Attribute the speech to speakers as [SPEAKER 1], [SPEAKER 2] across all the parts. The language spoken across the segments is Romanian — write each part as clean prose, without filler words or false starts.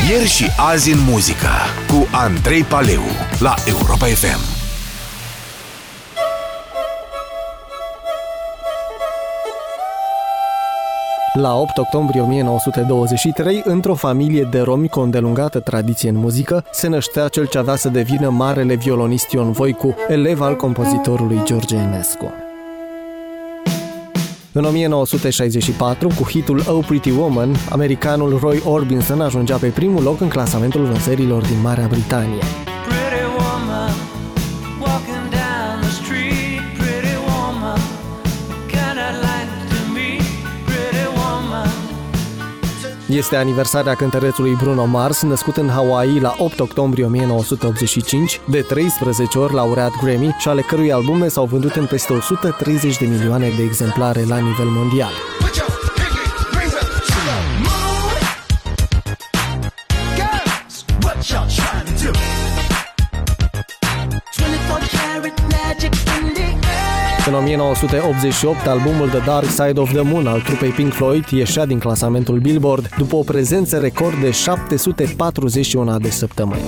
[SPEAKER 1] Ieri și azi în muzică cu Andrei Paleu la Europa FM.
[SPEAKER 2] La 8 octombrie 1923, într-o familie de romi cu o îndelungată tradiție în muzică, se năștea cel ce avea să devină marele violonist Ion Voicu, elev al compozitorului George Enescu. În 1964, cu hitul Oh Pretty Woman, americanul Roy Orbison ajungea pe primul loc în clasamentul vânzărilor din Marea Britanie. Este aniversarea cântărețului Bruno Mars, născut în Hawaii la 8 octombrie 1985, de 13 ori laureat Grammy și ale cărui albume s-au vândut în peste 130 de milioane de exemplare la nivel mondial. În 1988, albumul The Dark Side of the Moon al trupei Pink Floyd ieșea din clasamentul Billboard după o prezență record de 741 de săptămâni.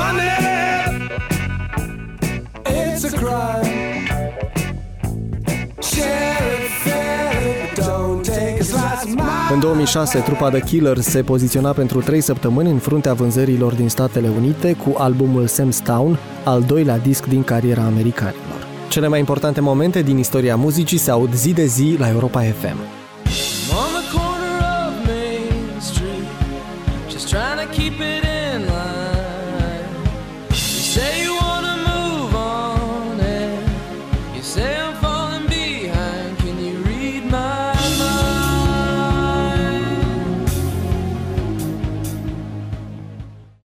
[SPEAKER 2] În 2006, trupa The Killers se poziționa pentru 3 săptămâni în fruntea vânzărilor din Statele Unite cu albumul Sam's Town, al doilea disc din cariera americanilor. Cele mai importante momente din istoria muzicii se aud zi de zi la Europa FM.
[SPEAKER 3] On the corner of Main Street, just trying to keep it